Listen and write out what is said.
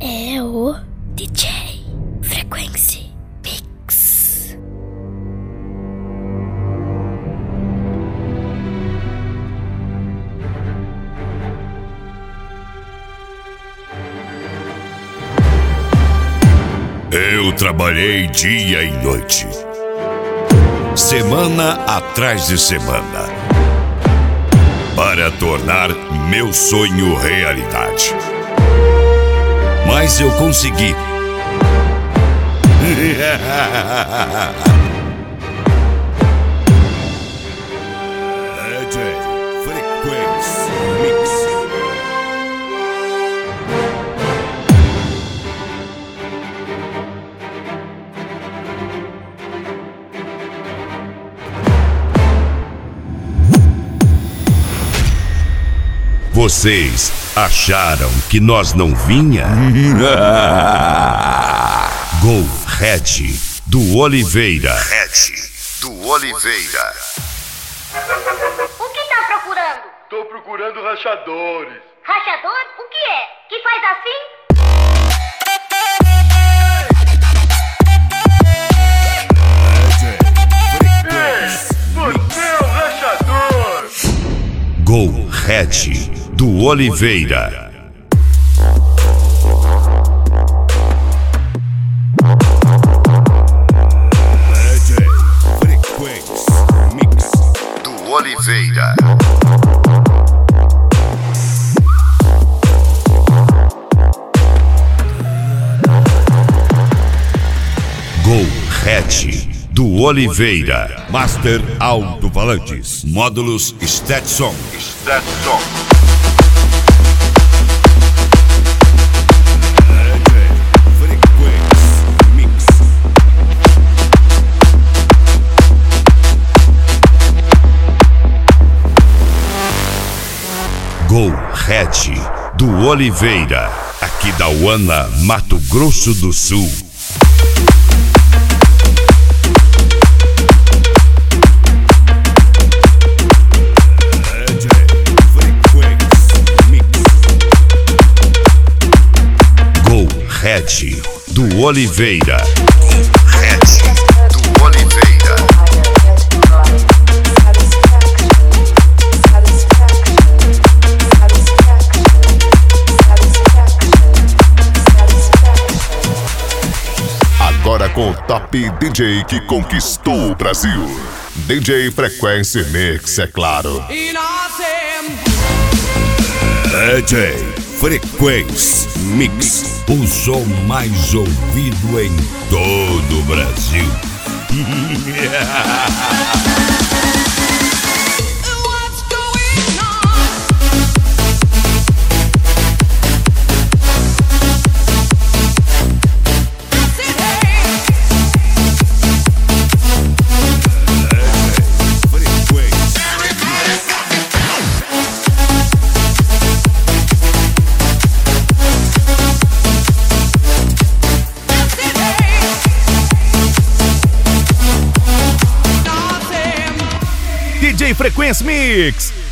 é o DJ Frequência Mix. Eu trabalhei dia e noite, semana atrás de semana, para tornar meu sonho realidade. Mas eu consegui. DJ Frequência Mix. Vocês acharam que nós não vinha? Go Red do Oliveira. O que tá procurando? Tô procurando rachadores. Rachador? O que é? Que faz assim? Você é o rachador! Go Red do Oliveira. DJ Frequência Mix Do Oliveira. Go Red do Oliveira. Master Alto-Falantes. Módulos Stetson. Frequência Mix. Go Red do Oliveira. Aqui da Uana, Mato Grosso do Sul. Red do Oliveira. Agora com o top DJ que conquistou o Brasil. DJ Frequência Mix, é claro. DJ Frequência Mix, o som mais ouvido em todo o Brasil. DJ Frequência Mix.